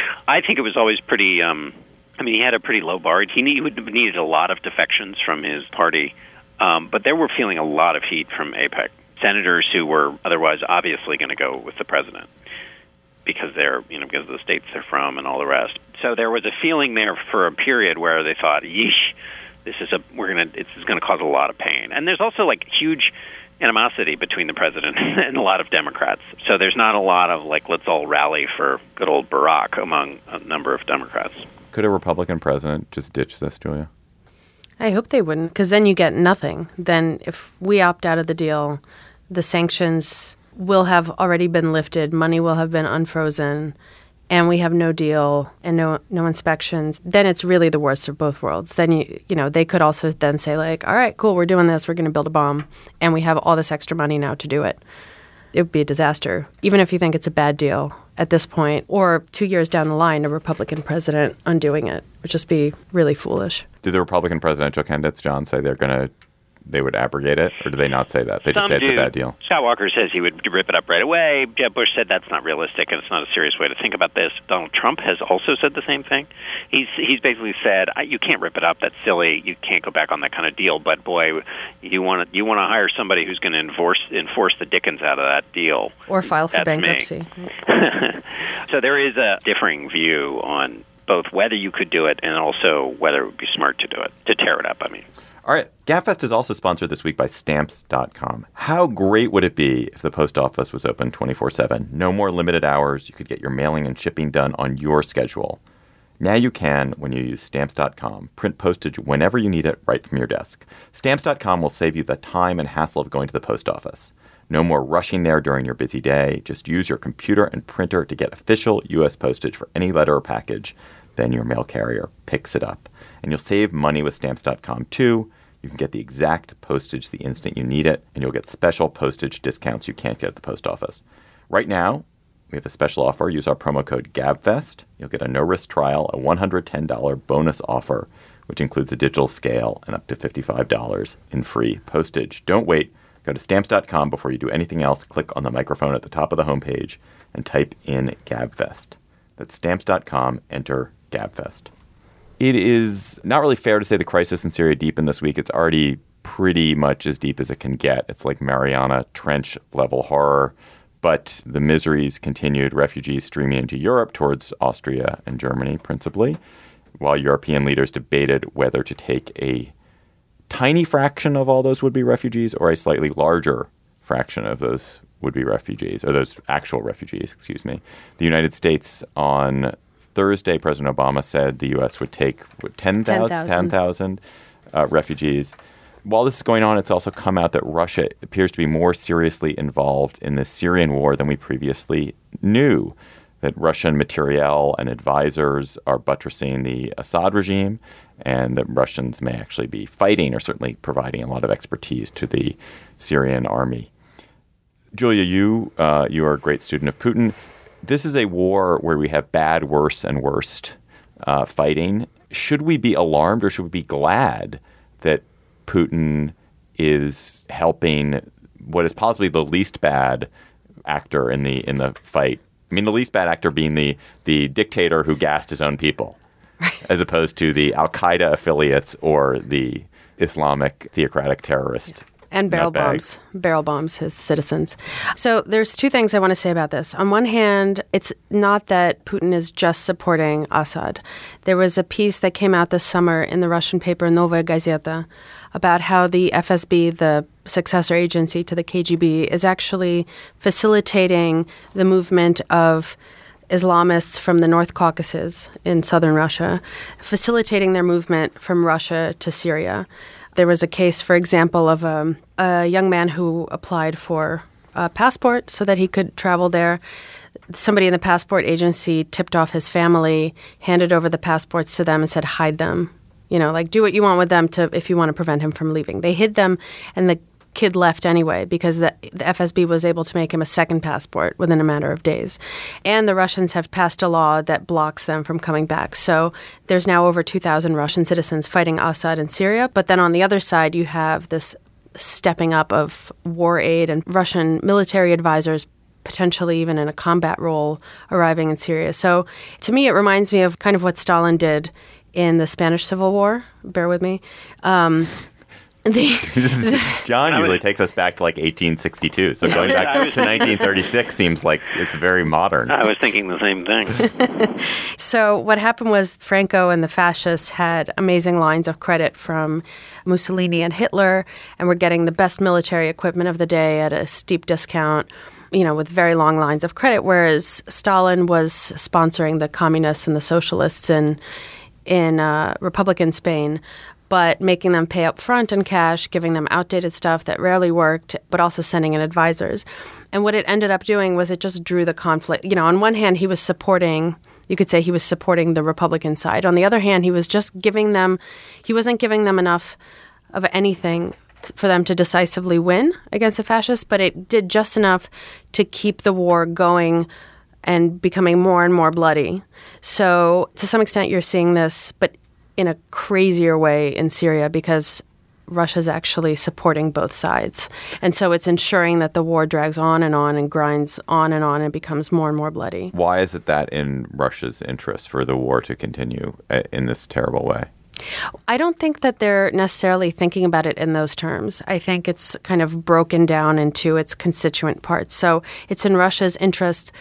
I think it was always pretty, he had a pretty low bar. He would have needed a lot of defections from his party, but they were feeling a lot of heat from AIPAC. Senators who were otherwise obviously going to go with the president because because of the states they're from and all the rest. So there was a feeling there for a period where they thought, yeesh, this is going to cause a lot of pain. And there's also huge animosity between the president and a lot of Democrats. So there's not a lot of let's all rally for good old Barack among a number of Democrats. Could a Republican president just ditch this, Julia? I hope they wouldn't, because then you get nothing. Then if we opt out of the deal, the sanctions will have already been lifted, money will have been unfrozen, and we have no deal and no inspections. Then it's really the worst of both worlds. Then they could also then say all right, cool, we're doing this, we're going to build a bomb, and we have all this extra money now to do it. It would be a disaster, even if you think it's a bad deal at this point, or 2 years down the line, a Republican president undoing it would just be really foolish. Do the Republican presidential candidates, John, say they would abrogate it, or do they not say that? They just say it's a bad deal. Scott Walker says he would rip it up right away. Jeb Bush said that's not realistic and it's not a serious way to think about this. Donald Trump has also said the same thing. He's basically said you can't rip it up. That's silly. You can't go back on that kind of deal. But boy, you want to hire somebody who's going to enforce the dickens out of that deal or file for bankruptcy. So there is a differing view on both whether you could do it and also whether it would be smart to do it, to tear it up. All right, GabFest is also sponsored this week by Stamps.com. How great would it be if the post office was open 24/7? No more limited hours. You could get your mailing and shipping done on your schedule. Now you can when you use Stamps.com. Print postage whenever you need it right from your desk. Stamps.com will save you the time and hassle of going to the post office. No more rushing there during your busy day. Just use your computer and printer to get official U.S. postage for any letter or package. Then your mail carrier picks it up. And you'll save money with Stamps.com too. You can get the exact postage the instant you need it, and you'll get special postage discounts you can't get at the post office. Right now, we have a special offer. Use our promo code GABFEST. You'll get a no-risk trial, a $110 bonus offer, which includes a digital scale and up to $55 in free postage. Don't wait. Go to Stamps.com before you do anything else. Click on the microphone at the top of the homepage and type in GABFEST. That's Stamps.com. Enter GABFEST. It is not really fair to say the crisis in Syria deepened this week. It's already pretty much as deep as it can get. It's like Mariana Trench level horror. But the miseries continued, refugees streaming into Europe towards Austria and Germany principally, while European leaders debated whether to take a tiny fraction of all those would-be refugees or a slightly larger fraction of those would-be refugees, or those actual refugees, excuse me. The United States on Thursday, President Obama said the U.S. would take 10,000 refugees. While this is going on, it's also come out that Russia appears to be more seriously involved in the Syrian war than we previously knew, that Russian materiel and advisors are buttressing the Assad regime, and that Russians may actually be fighting or certainly providing a lot of expertise to the Syrian army. Julia, you are a great student of Putin. This is a war where we have bad, worse, and worst fighting. Should we be alarmed or should we be glad that Putin is helping what is possibly the least bad actor in the fight? I mean, the least bad actor being the dictator who gassed his own people, as opposed to the Al-Qaeda affiliates or the Islamic theocratic terrorist. And barrel bombs his citizens. So there's two things I want to say about this. On one hand, it's not that Putin is just supporting Assad. There was a piece that came out this summer in the Russian paper Novaya Gazeta about how the FSB, the successor agency to the KGB, is actually facilitating the movement of Islamists from the North Caucasus in southern Russia, facilitating their movement from Russia to Syria. There was a case, for example, of a young man who applied for a passport so that he could travel there. Somebody in the passport agency tipped off his family, handed over the passports to them and said, hide them. You know, like do what you want with them if you want to prevent him from leaving. They hid them, and the kid left anyway because the FSB was able to make him a second passport within a matter of days. And the Russians have passed a law that blocks them from coming back. So there's now over 2,000 Russian citizens fighting Assad in Syria. But then on the other side, you have this stepping up of war aid and Russian military advisors, potentially even in a combat role, arriving in Syria. So to me, it reminds me of kind of what Stalin did in the Spanish Civil War. Bear with me. John usually takes us back to like 1862. So going back to 1936 seems like it's very modern. I was thinking the same thing. So what happened was Franco and the fascists had amazing lines of credit from Mussolini and Hitler, and were getting the best military equipment of the day at a steep discount, you know, with very long lines of credit, whereas Stalin was sponsoring the communists and the socialists in Republican Spain, but making them pay up front in cash, giving them outdated stuff that rarely worked, but also sending in advisors. And what it ended up doing was it just drew the conflict. You know, on one hand, he was supporting, you could say he was supporting the Republican side. On the other hand, he was just giving them, he wasn't giving them enough of anything for them to decisively win against the fascists, but it did just enough to keep the war going and becoming more and more bloody. So to some extent, you're seeing this, but in a crazier way in Syria because Russia's actually supporting both sides. And so it's ensuring that the war drags on and grinds on and becomes more and more bloody. Why is it that in Russia's interest for the war to continue in this terrible way? I don't think that they're necessarily thinking about it in those terms. I think it's kind of broken down into its constituent parts. So it's in Russia's interest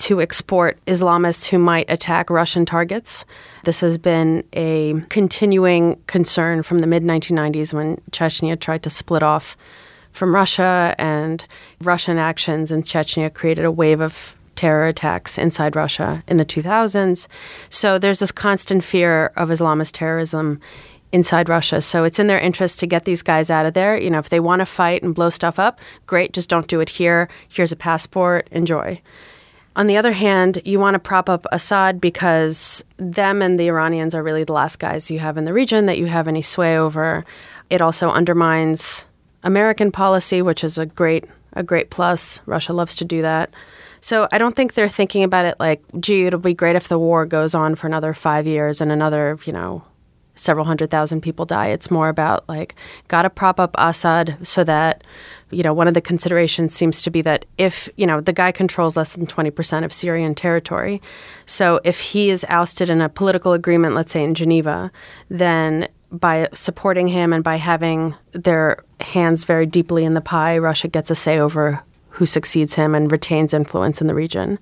to export Islamists who might attack Russian targets. This has been a continuing concern from the mid-1990s when Chechnya tried to split off from Russia, and Russian actions in Chechnya created a wave of terror attacks inside Russia in the 2000s. So there's this constant fear of Islamist terrorism inside Russia. So it's in their interest to get these guys out of there. You know, if they want to fight and blow stuff up, great, just don't do it here. Here's a passport, enjoy. On the other hand, you want to prop up Assad because them and the Iranians are really the last guys you have in the region that you have any sway over. It also undermines American policy, which is a great plus. Russia loves to do that. So I don't think they're thinking about it like, gee, it'll be great if the war goes on for another 5 years and another, several 100,000 people die. It's more about like, got to prop up Assad so that, one of the considerations seems to be that if, the guy controls less than 20% of Syrian territory. So if he is ousted in a political agreement, let's say in Geneva, then by supporting him and by having their hands very deeply in the pie, Russia gets a say over who succeeds him and retains influence in the region.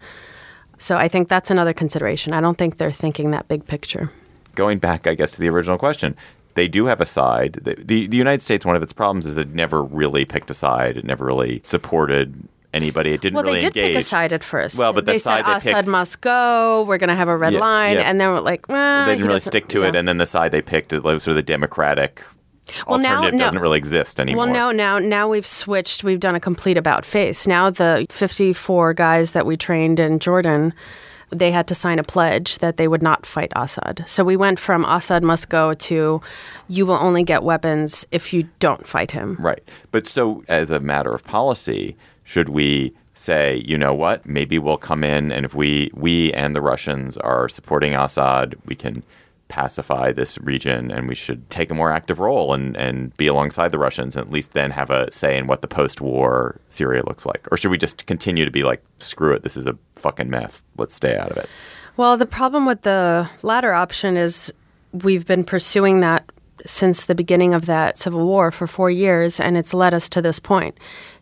So I think that's another consideration. I don't think they're thinking that big picture. Going back, I guess, to the original question, they do have a side. The United States, one of its problems is it never really picked a side. It never really supported anybody. It didn't really engage. Well, they did pick a side at first. Well, but they said Assad must go. We're going to have a red line. Yeah. And then we're like, they didn't really stick to it. And then the side they picked, it was sort of the Democratic alternative doesn't really exist anymore. Well, now we've switched. We've done a complete about face. Now the 54 guys that we trained in Jordan, they had to sign a pledge that they would not fight Assad. So we went from Assad must go to you will only get weapons if you don't fight him. Right. But so as a matter of policy, should we say, you know what, maybe we'll come in and if we and the Russians are supporting Assad, we can pacify this region and we should take a more active role and be alongside the Russians and at least then have a say in what the post-war Syria looks like? Or should we just continue to be like, screw it, this is a fucking mess, let's stay out of it? Well, the problem with the latter option is we've been pursuing that since the beginning of that civil war for 4 years, and it's led us to this point.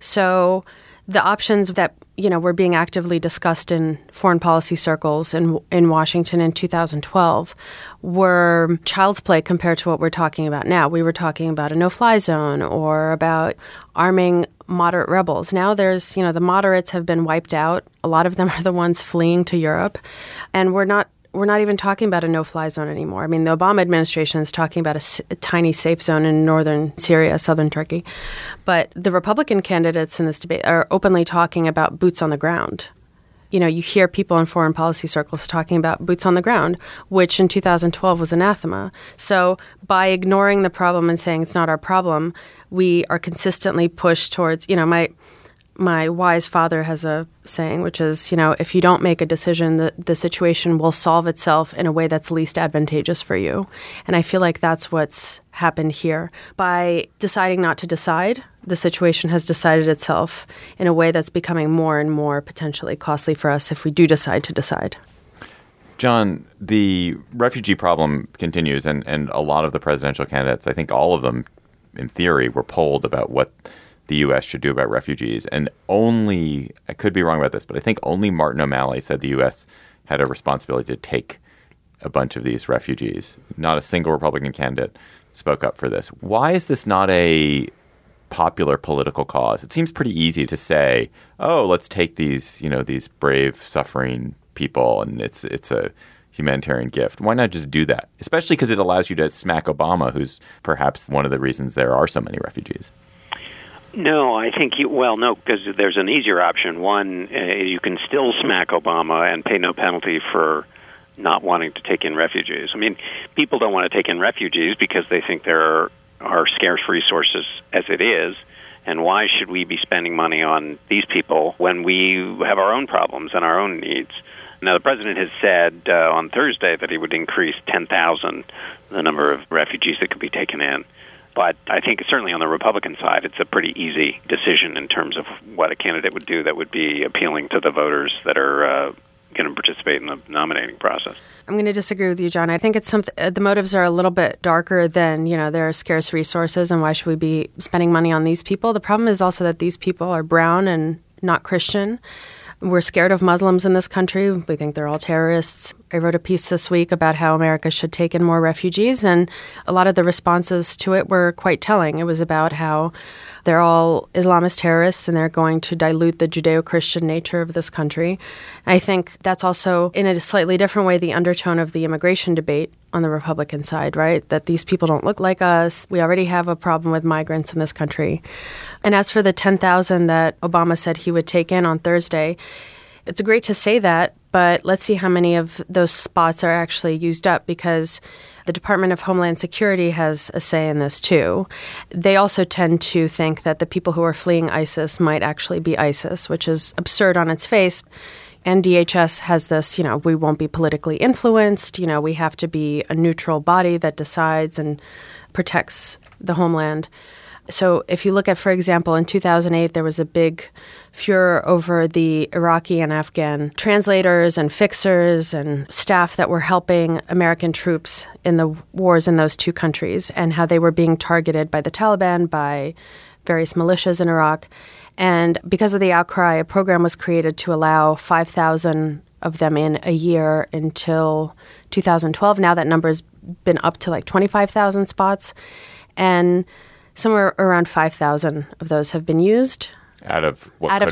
So the options that were being actively discussed in foreign policy circles in Washington in 2012 were child's play compared to what we're talking about now. We were talking about a no-fly zone or about arming moderate rebels. Now there's, the moderates have been wiped out. A lot of them are the ones fleeing to Europe. And we're not even talking about a no-fly zone anymore. I mean, the Obama administration is talking about a tiny safe zone in northern Syria, southern Turkey. But the Republican candidates in this debate are openly talking about boots on the ground. You hear people in foreign policy circles talking about boots on the ground, which in 2012 was anathema. So by ignoring the problem and saying it's not our problem, we are consistently pushed towards, my wise father has a saying, which is, if you don't make a decision, the situation will solve itself in a way that's least advantageous for you. And I feel like that's what's happened here. By deciding not to decide, the situation has decided itself in a way that's becoming more and more potentially costly for us if we do decide to decide. John, the refugee problem continues, and a lot of the presidential candidates, I think all of them, in theory, were polled about what the U.S. should do about refugees. And only, I could be wrong about this, but I think only Martin O'Malley said the U.S. had a responsibility to take a bunch of these refugees. Not a single Republican candidate spoke up for this. Why is this not a popular political cause? It seems pretty easy to say, oh, let's take these, these brave, suffering people, and it's a humanitarian gift. Why not just do that? Especially because it allows you to smack Obama, who's perhaps one of the reasons there are so many refugees. No, I think no, because there's an easier option. One, you can still smack Obama and pay no penalty for not wanting to take in refugees. I mean, people don't want to take in refugees because they think there are scarce resources as it is, and why should we be spending money on these people when we have our own problems and our own needs? Now, the president has said on Thursday that he would increase 10,000 the number of refugees that could be taken in. But I think certainly on the Republican side, it's a pretty easy decision in terms of what a candidate would do that would be appealing to the voters that are going to participate in the nominating process. I'm going to disagree with you, John. I think it's the motives are a little bit darker than, there are scarce resources and why should we be spending money on these people? The problem is also that these people are brown and not Christian. We're scared of Muslims in this country. We think they're all terrorists. I wrote a piece this week about how America should take in more refugees, and a lot of the responses to it were quite telling. It was about how they're all Islamist terrorists and they're going to dilute the Judeo-Christian nature of this country. I think that's also, in a slightly different way, the undertone of the immigration debate on the Republican side, right? That these people don't look like us. We already have a problem with migrants in this country. And as for the 10,000 that Obama said he would take in on Thursday, it's great to say that, but let's see how many of those spots are actually used up, because the Department of Homeland Security has a say in this too. They also tend to think that the people who are fleeing ISIS might actually be ISIS, which is absurd on its face. And DHS has this, we won't be politically influenced. We have to be a neutral body that decides and protects the homeland. So if you look at, for example, in 2008, there was a big furor over the Iraqi and Afghan translators and fixers and staff that were helping American troops in the wars in those two countries, and how they were being targeted by the Taliban, by various militias in Iraq. And because of the outcry, a program was created to allow 5,000 of them in a year until 2012. Now that number's been up to like 25,000 spots. And somewhere around 5,000 of those have been used. Out of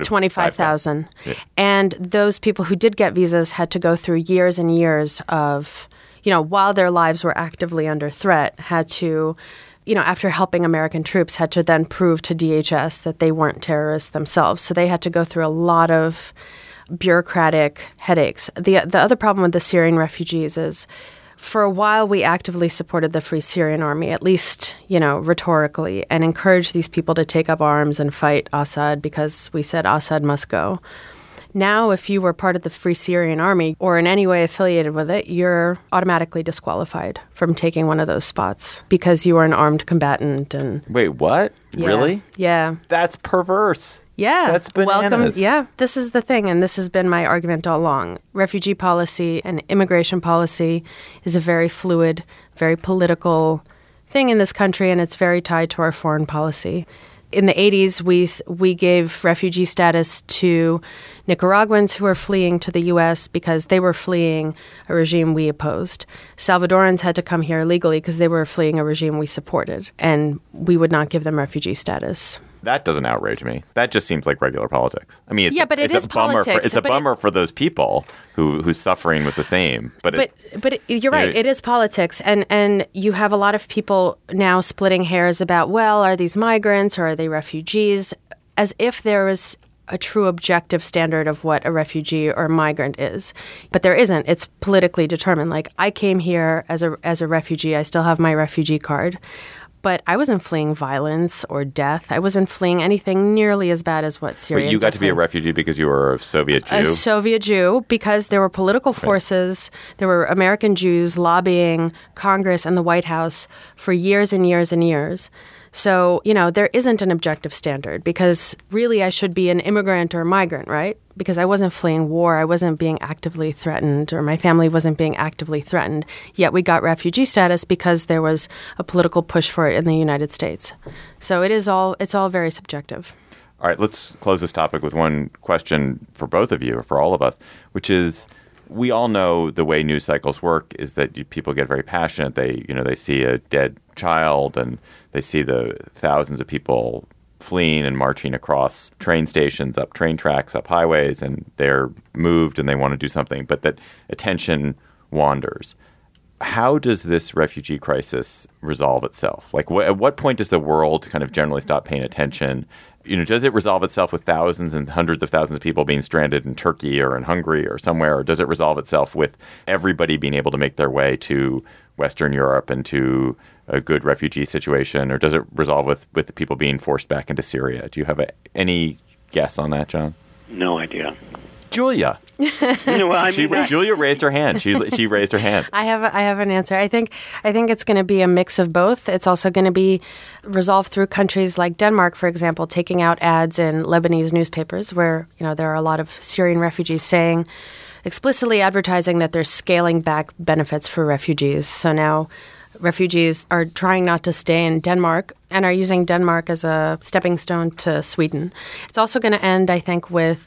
25,000. Yeah. And those people who did get visas had to go through years and years of, while their lives were actively under threat, had to, after helping American troops, had to then prove to DHS that they weren't terrorists themselves. So they had to go through a lot of bureaucratic headaches. The other problem with the Syrian refugees is, for a while, we actively supported the Free Syrian Army, at least, rhetorically, and encouraged these people to take up arms and fight Assad because we said Assad must go. Now, if you were part of the Free Syrian Army or in any way affiliated with it, you're automatically disqualified from taking one of those spots because you are an armed combatant. And wait, what? Yeah. Really? Yeah. That's perverse. Yeah. That's bananas. Welcome. Yeah. This is the thing, and this has been my argument all along. Refugee policy and immigration policy is a very fluid, very political thing in this country, and it's very tied to our foreign policy. In the 80s, we gave refugee status to Nicaraguans who were fleeing to the U.S. because they were fleeing a regime we opposed. Salvadorans had to come here illegally because they were fleeing a regime we supported, and we would not give them refugee status. That doesn't outrage me. That just seems like regular politics. I mean, but it is a bummer. politics. It's a bummer for those people whose suffering was the same. But you're right. It is politics, and you have a lot of people now splitting hairs about, well, are these migrants or are they refugees? As if there is a true objective standard of what a refugee or a migrant is. But there isn't. It's politically determined. Like, I came here as a refugee. I still have my refugee card. But I wasn't fleeing violence or death. I wasn't fleeing anything nearly as bad as what Syrians. But you got to be a refugee because you were a Soviet Jew? A Soviet Jew, because there were political forces, there were American Jews lobbying Congress and the White House for years and years and years. So, there isn't an objective standard, because really I should be an immigrant or a migrant, right? Because I wasn't fleeing war, I wasn't being actively threatened, or my family wasn't being actively threatened. Yet we got refugee status because there was a political push for it in the United States. So it's all very subjective. All right, let's close this topic with one question for both of you, or for all of us, which is, we all know the way news cycles work is that people get very passionate. They see a dead child and they see the thousands of people fleeing and marching across train stations, up train tracks, up highways, and they're moved and they want to do something, but that attention wanders. How does this refugee crisis resolve itself? Like, at what point does the world kind of generally stop paying attention? Does it resolve itself with thousands and hundreds of thousands of people being stranded in Turkey or in Hungary or somewhere? Or does it resolve itself with everybody being able to make their way to Western Europe and to a good refugee situation? Or does it resolve with the people being forced back into Syria? Do you have any guess on that, John? No idea. Julia. Julia raised her hand. She raised her hand. I have an answer. I think it's going to be a mix of both. It's also going to be resolved through countries like Denmark, for example, taking out ads in Lebanese newspapers where there are a lot of Syrian refugees saying, explicitly advertising that they're scaling back benefits for refugees. So now refugees are trying not to stay in Denmark and are using Denmark as a stepping stone to Sweden. It's also going to end, I think, with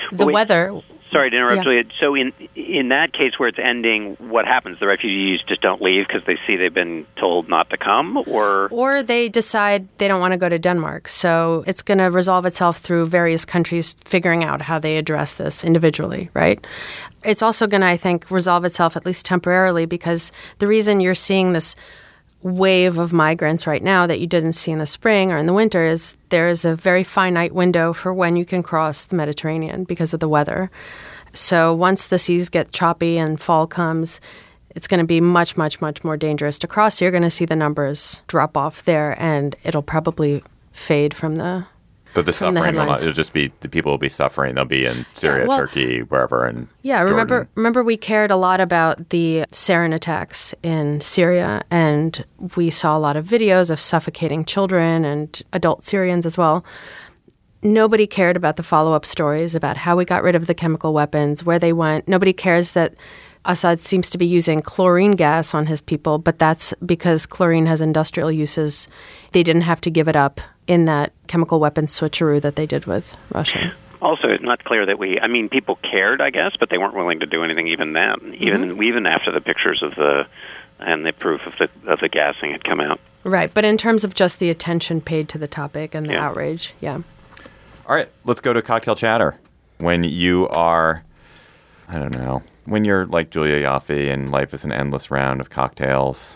The weather. Sorry to interrupt Yeah. you. So in that case where it's ending, what happens? The refugees just don't leave because they see they've been told not to come, Or they decide they don't want to go to Denmark. So it's going to resolve itself through various countries figuring out how they address this individually, right? It's also going to, I think, resolve itself at least temporarily, because the reason you're seeing this wave of migrants right now that you didn't see in the spring or in the winter is there's a very finite window for when you can cross the Mediterranean because of the weather. So once the seas get choppy and fall comes, it's going to be much, much, much more dangerous to cross. You're going to see the numbers drop off there, and it'll probably fade from the But the from the suffering will not, headlines. it'll just be, the people will be suffering. They'll be in Syria, well, Turkey, wherever, and Yeah, Jordan. remember we cared a lot about the sarin attacks in Syria, and we saw a lot of videos of suffocating children and adult Syrians as well. Nobody cared about the follow-up stories about how we got rid of the chemical weapons, where they went. Nobody cares that Assad seems to be using chlorine gas on his people, but that's because chlorine has industrial uses. They didn't have to give it up in that chemical weapons switcheroo that they did with Russia. Also, it's not clear that people cared, I guess, but they weren't willing to do anything even then, even after the pictures of the proof of the gassing had come out. Right, but in terms of just the attention paid to the topic and the Yeah. outrage, yeah. All right, let's go to cocktail chatter. When you are, I don't know, when you're like Julia Yaffe and life is an endless round of cocktails.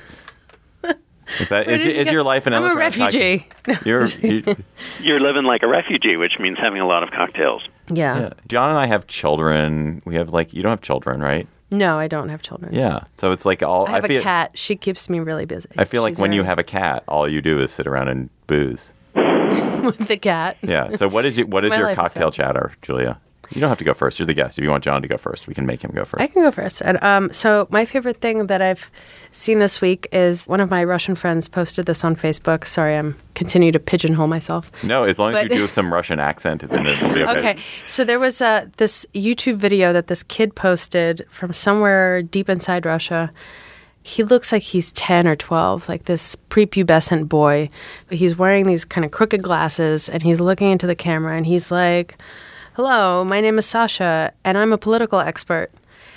Is your life an I'm endless a round refugee. of cocktails? You're living like a refugee, which means having a lot of cocktails. Yeah. John and I have children. We have you don't have children, right? No, I don't have children. Yeah. So it's like all I have feel, a cat. She keeps me really busy. I feel like She's when you very- have a cat, all you do is sit around and booze. with the cat. Yeah. So what is My your life is cocktail that. chatter, Julia? You don't have to go first. You're the guest. If you want John to go first, we can make him go first. I can go first. And, so my favorite thing that I've seen this week is one of my Russian friends posted this on Facebook. Sorry, I'm continue to pigeonhole myself. No, as long as But- you do some Russian accent, then it'll be okay. Okay, so there was this YouTube video that this kid posted from somewhere deep inside Russia. He looks like he's 10 or 12, like this prepubescent boy. He's wearing these kind of crooked glasses, and he's looking into the camera, and he's like, "Hello, my name is Sasha, and I'm a political expert.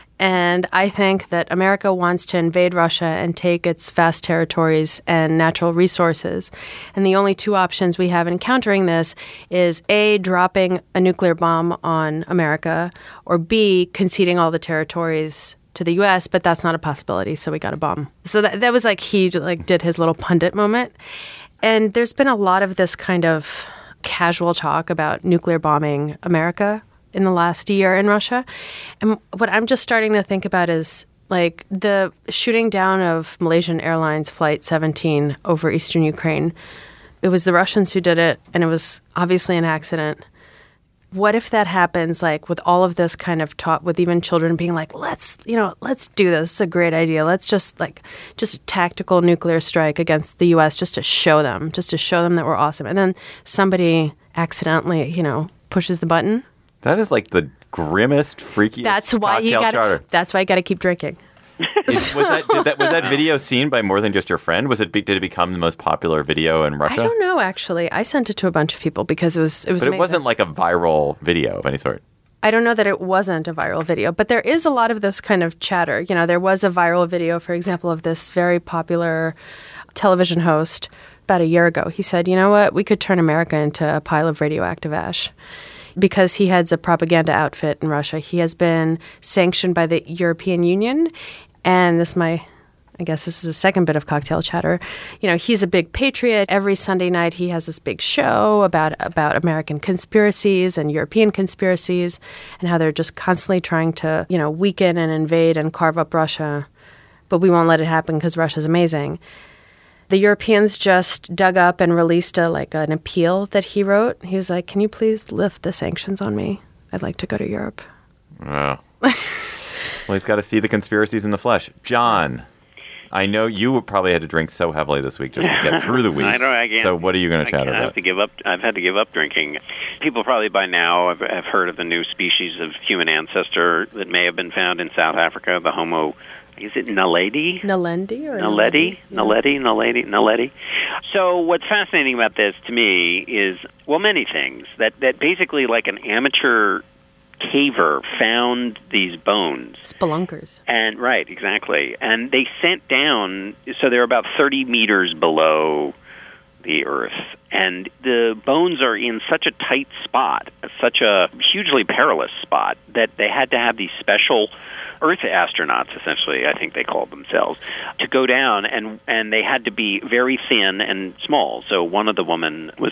And I think that America wants to invade Russia and take its vast territories and natural resources. And the only two options we have in countering this is A, dropping a nuclear bomb on America, or B, conceding all the territories to the U.S., but that's not a possibility, so we got a bomb." So that was like he did his little pundit moment. And there's been a lot of this kind of casual talk about nuclear bombing America in the last year in Russia. And what I'm just starting to think about is like the shooting down of Malaysian Airlines Flight 17 over eastern Ukraine. It was the Russians who did it, and it was obviously an accident. What if that happens, like with all of this kind of talk, with even children being like, let's do this. It's a great idea. Let's just a tactical nuclear strike against the U.S. just to show them that we're awesome. And then somebody accidentally, pushes the button. That is like the grimmest, freakiest cocktail charter. That's why you got to keep drinking. Was that video seen by more than just your friend? Did it become the most popular video in Russia? I don't know, actually. I sent it to a bunch of people because it was But amazing. it wasn't like a viral video of any sort. I don't know that it wasn't a viral video, but there is a lot of this kind of chatter. There was a viral video, for example, of this very popular television host about a year ago. He said, "You know what? We could turn America into a pile of radioactive ash." Because he heads a propaganda outfit in Russia. He has been sanctioned by the European Union. And I guess this is a second bit of cocktail chatter. He's a big patriot. Every Sunday night he has this big show about American conspiracies and European conspiracies and how they're just constantly trying to, weaken and invade and carve up Russia. But we won't let it happen because Russia's amazing. The Europeans just dug up and released an appeal that he wrote. He was like, "Can you please lift the sanctions on me? I'd like to go to Europe." Oh. Well, he's got to see the conspiracies in the flesh. John, I know you probably had to drink so heavily this week just to get through the week. I can't. So what are you going to chat about? I've had to give up drinking. People probably by now have heard of the new species of human ancestor that may have been found in South Africa, the Homo. Is it Naledi? Nalendi or Naledi. So what's fascinating about this to me is, many things. That basically like an amateur caver found these bones. Spelunkers. And right, exactly. And they sent down, so they're about 30 meters below the Earth, and the bones are in such a tight spot, such a hugely perilous spot, that they had to have these special Earth astronauts, essentially, I think they called themselves, to go down, and they had to be very thin and small. So one of the women was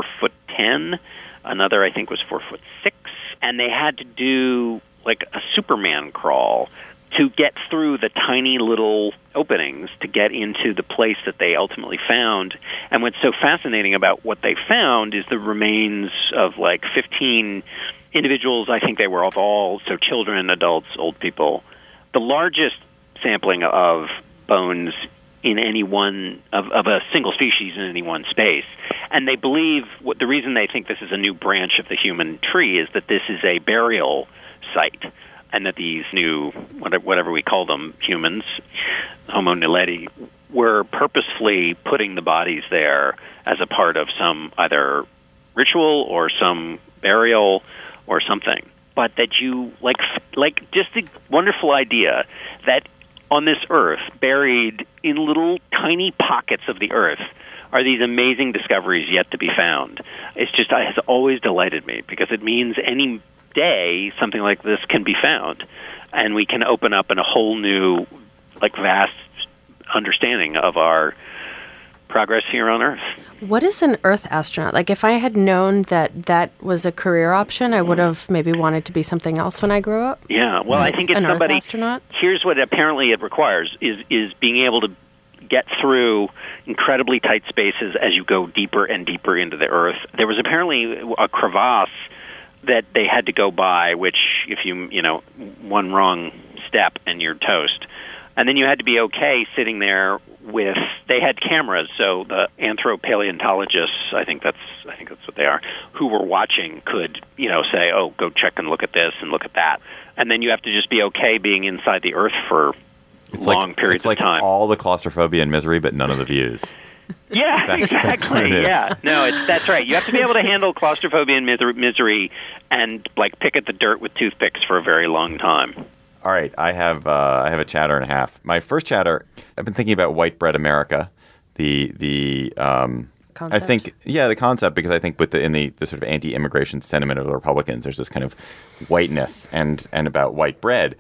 4'10", another I think was 4'6", and they had to do like a Superman crawl to get through the tiny little openings to get into the place that they ultimately found. And what's so fascinating about what they found is the remains of like 15 individuals. I think they were of all, so children, adults, old people. The largest sampling of bones in any one, of a single species in any one space. And they believe, the reason they think this is a new branch of the human tree is that this is a burial site, and that these new, whatever we call them, humans, Homo naledi, were purposefully putting the bodies there as a part of some either ritual or some burial or something. But that you, like just the wonderful idea that on this earth, buried in little tiny pockets of the earth, are these amazing discoveries yet to be found. It has always delighted me, because it means any day something like this can be found, and we can open up in a whole new, like, vast understanding of our progress here on Earth. What is an Earth astronaut? Like, if I had known that was a career option, I would have maybe wanted to be something else when I grew up. Yeah, well, I think it's an somebody. Earth astronaut? Here's what apparently it requires: is being able to get through incredibly tight spaces as you go deeper and deeper into the Earth. There was apparently a crevasse that they had to go by, which if one wrong step and you're toast. And then you had to be okay sitting there with, they had cameras, so the anthropaleontologists, I think that's what they are, who were watching could, say, oh, go check and look at this and look at that. And then you have to just be okay being inside the Earth for long periods of time. It's like all the claustrophobia and misery, but none of the views. Yeah, exactly. Yeah, no, that's right. You have to be able to handle claustrophobia and misery, and like pick at the dirt with toothpicks for a very long time. All right, I have a chatter and a half. My first chatter, I've been thinking about white bread America, the concept? I think the concept, because I think in the sort of anti-immigration sentiment of the Republicans, there's this kind of whiteness and about white bread,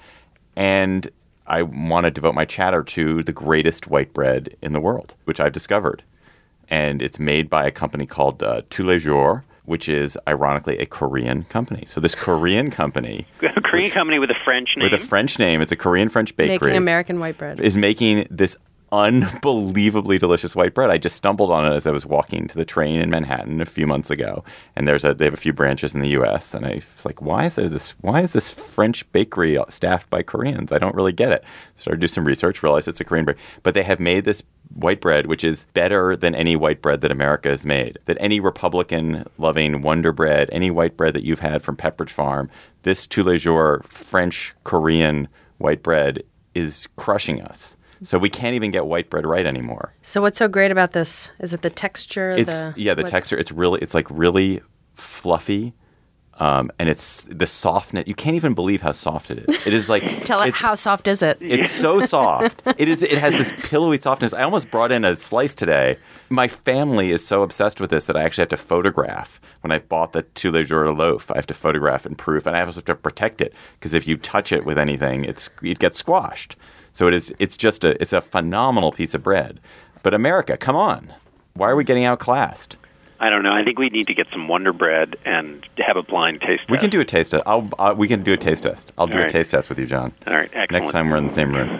and I want to devote my chatter to the greatest white bread in the world, which I've discovered. And it's made by a company called Tous les Jours, which is, ironically, a Korean company. So this Korean company... A Korean company with a French name? With a French name. It's a Korean-French bakery. Making American white bread. Is making this unbelievably delicious white bread. I just stumbled on it as I was walking to the train in Manhattan a few months ago, and they have a few branches in the U.S. And I was like, why is this French bakery staffed by Koreans? I don't really get it. Started to do some research, realized it's a Korean bread, but they have made this white bread which is better than any white bread that America has made. That any Republican-loving Wonder Bread, any white bread that you've had from Pepperidge Farm, this Tous les Jours French Korean white bread is crushing us. So we can't even get white bread right anymore. So what's so great about this? Is it the texture? The texture. It's like really fluffy, and it's the softness. You can't even believe how soft it is. It is like how soft is it? It's so soft. It has this pillowy softness. I almost brought in a slice today. My family is so obsessed with this that I actually have to photograph. When I bought the Tous les Jours loaf, I have to photograph and proof, and I also have to protect it, because if you touch it with anything, it gets squashed. So it's a phenomenal piece of bread. But America, come on. Why are we getting outclassed? I don't know. I think we need to get some Wonder Bread and have a blind taste test. We can do a taste test. We can do a taste test. I'll do a taste test with you, John. All right, excellent. Next time we're in the same room.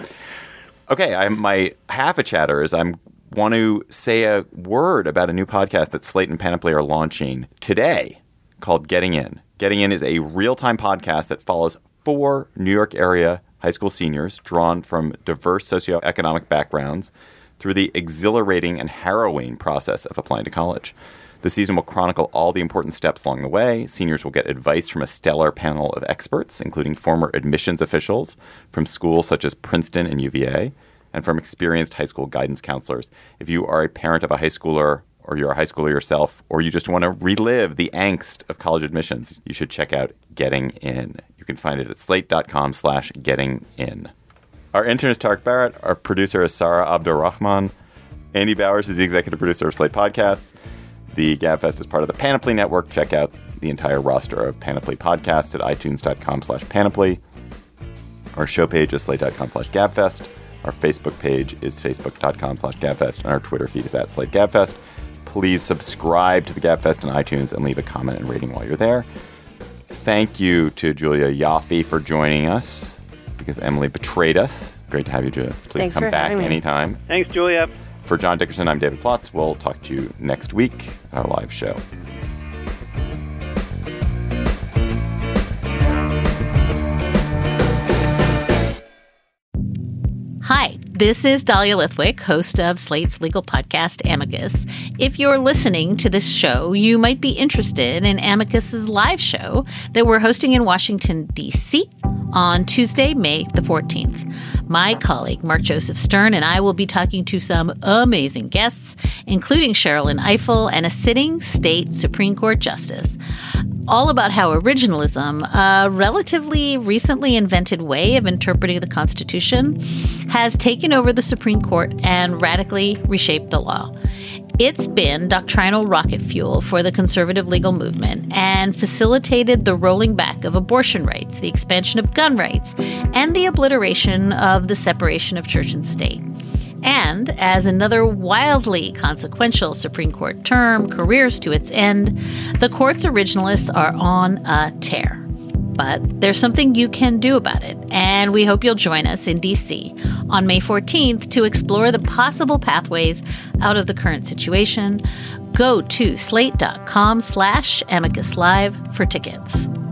Okay, my half a chatter is I want to say a word about a new podcast that Slate and Panoply are launching today called Getting In. Getting In is a real-time podcast that follows 4 New York area high school seniors drawn from diverse socioeconomic backgrounds through the exhilarating and harrowing process of applying to college. The season will chronicle all the important steps along the way. Seniors will get advice from a stellar panel of experts, including former admissions officials from schools such as Princeton and UVA, and from experienced high school guidance counselors. If you are a parent of a high schooler or you're a high schooler yourself, or you just want to relive the angst of college admissions, you should check out Getting In. You can find it at slate.com/gettingin. Our intern is Tarek Barrett. Our producer is Sarah Abdurrahman. Andy Bowers is the executive producer of Slate Podcasts. The GabFest is part of the Panoply Network. Check out the entire roster of Panoply podcasts at itunes.com/panoply. Our show page is slate.com/gabfest. Our Facebook page is facebook.com/gabfest. And our Twitter feed is at @SlateGabFest. Please subscribe to the GabFest on iTunes and leave a comment and rating while you're there. Thank you to Julia Yaffe for joining us because Emily betrayed us. Great to have you, Julia. Please come back anytime. Thanks, Julia. For John Dickerson, I'm David Plotz. We'll talk to you next week at our live show. Hi, this is Dahlia Lithwick, host of Slate's legal podcast, Amicus. If you're listening to this show, you might be interested in Amicus's live show that we're hosting in Washington, D.C. on Tuesday, May the 14th. My colleague, Mark Joseph Stern, and I will be talking to some amazing guests, including Sherrilyn Ifill and a sitting state Supreme Court justice, all about how originalism, a relatively recently invented way of interpreting the Constitution, has taken over the Supreme Court and radically reshaped the law. It's been doctrinal rocket fuel for the conservative legal movement and facilitated the rolling back of abortion rights, the expansion of gun rights, and the obliteration of the separation of church and state. And as another wildly consequential Supreme Court term careers to its end, the court's originalists are on a tear. But there's something you can do about it, and we hope you'll join us in D.C. on May 14th to explore the possible pathways out of the current situation. Go to slate.com/amicuslive for tickets.